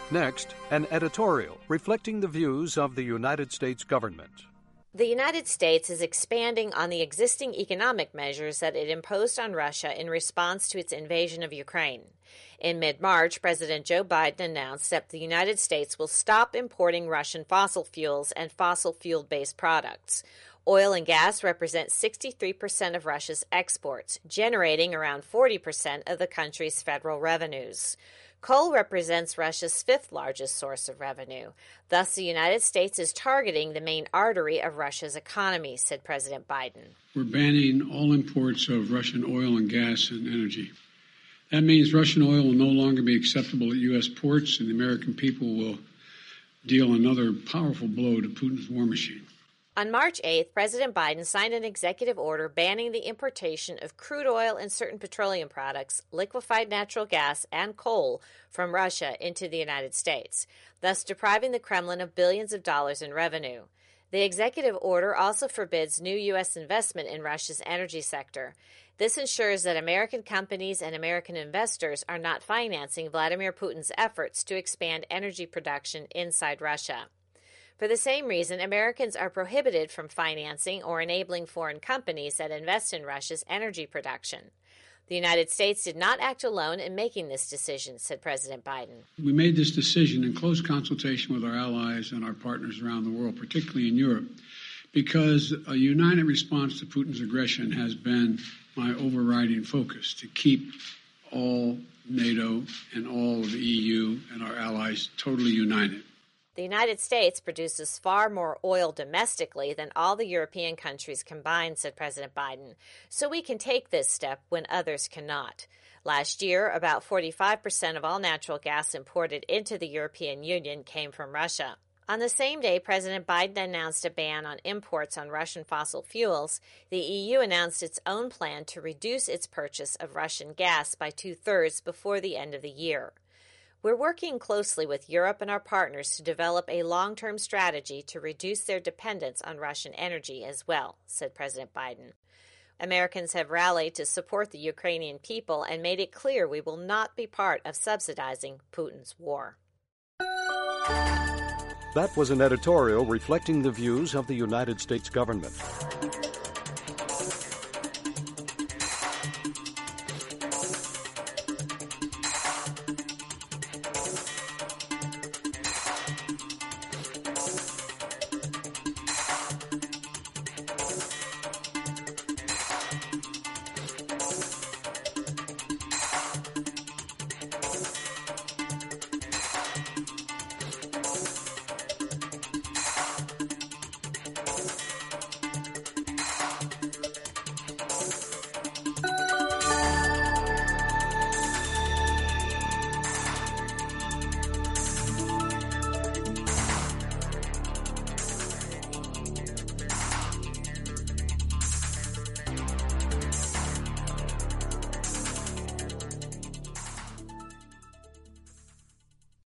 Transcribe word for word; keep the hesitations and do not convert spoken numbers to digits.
Next, an editorial reflecting the views of the United States government. The United States is expanding on the existing economic measures that it imposed on Russia in response to its invasion of Ukraine. In mid-March, President Joe Biden announced that the United States will stop importing Russian fossil fuels and fossil fuel-based products. Oil and gas represent sixty-three percent of Russia's exports, generating around forty percent of the country's federal revenues. Coal represents Russia's fifth largest source of revenue. Thus, the United States is targeting the main artery of Russia's economy, said President Biden. We're banning all imports of Russian oil and gas and energy. That means Russian oil will no longer be acceptable at U S ports, and the American people will deal another powerful blow to Putin's war machine. On March eighth, President Biden signed an executive order banning the importation of crude oil and certain petroleum products, liquefied natural gas, and coal from Russia into the United States, thus depriving the Kremlin of billions of dollars in revenue. The executive order also forbids new U S investment in Russia's energy sector. This ensures that American companies and American investors are not financing Vladimir Putin's efforts to expand energy production inside Russia. For the same reason, Americans are prohibited from financing or enabling foreign companies that invest in Russia's energy production. The United States did not act alone in making this decision, said President Biden. We made this decision in close consultation with our allies and our partners around the world, particularly in Europe, because a united response to Putin's aggression has been my overriding focus, to keep all NATO and all of the E U and our allies totally united. The United States produces far more oil domestically than all the European countries combined, said President Biden, so we can take this step when others cannot. Last year, about forty-five percent of all natural gas imported into the European Union came from Russia. On the same day President Biden announced a ban on imports on Russian fossil fuels, the E U announced its own plan to reduce its purchase of Russian gas by two-thirds before the end of the year. We're working closely with Europe and our partners to develop a long-term strategy to reduce their dependence on Russian energy as well, said President Biden. Americans have rallied to support the Ukrainian people and made it clear we will not be part of subsidizing Putin's war. That was an editorial reflecting the views of the United States government.